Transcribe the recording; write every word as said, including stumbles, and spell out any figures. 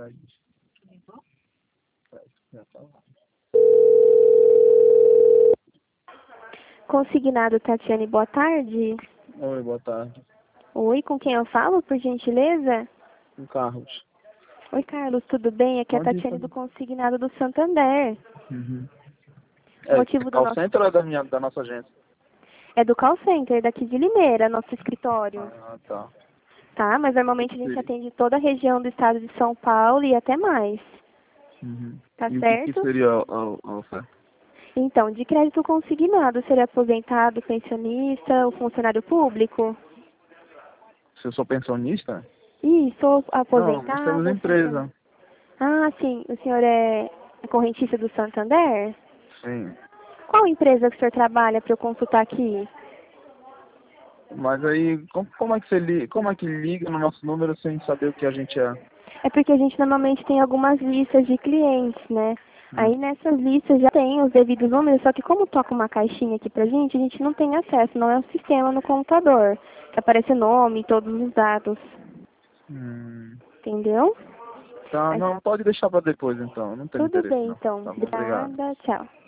aí. Já tá lá. Consignado Tatiane, boa tarde. Oi, boa tarde. Oi, com quem eu falo, por gentileza? Com Carlos. Oi, Carlos, tudo bem? Aqui é a Onde Tatiane isso? do Consignado do Santander. Uhum. O É, motivo do call nosso... center ou é da, minha, da nossa agência? É do call center, daqui de Limeira, nosso escritório. Ah, tá. Tá, mas O que normalmente que a gente seria? atende toda a região do estado de São Paulo e até mais. Uhum. Tá E o que, que certo? seria a, a, a oferta? Então, de crédito consignado, seria aposentado, pensionista, ou funcionário público? Se eu sou pensionista? Ih, sou Não, nós temos aposentado, funcionário. empresa. Ah, sim, o senhor é correntista do Santander? Sim. Qual empresa que o senhor trabalha para eu consultar aqui? Mas aí, como, como é que você liga, como é que liga no nosso número sem saber o que a gente é? É porque a gente normalmente tem algumas listas de clientes, né? Hum. Aí nessas listas já tem os devidos números, só que como toca uma caixinha aqui pra gente, a gente não tem acesso, não é um sistema no computador, que aparece o nome e todos os dados, Hum. entendeu? Tá, Mas não, pode deixar pra depois então. Não tenho tudo interesse bem não. então. Tá bom, obrigado. Obrigada, tchau.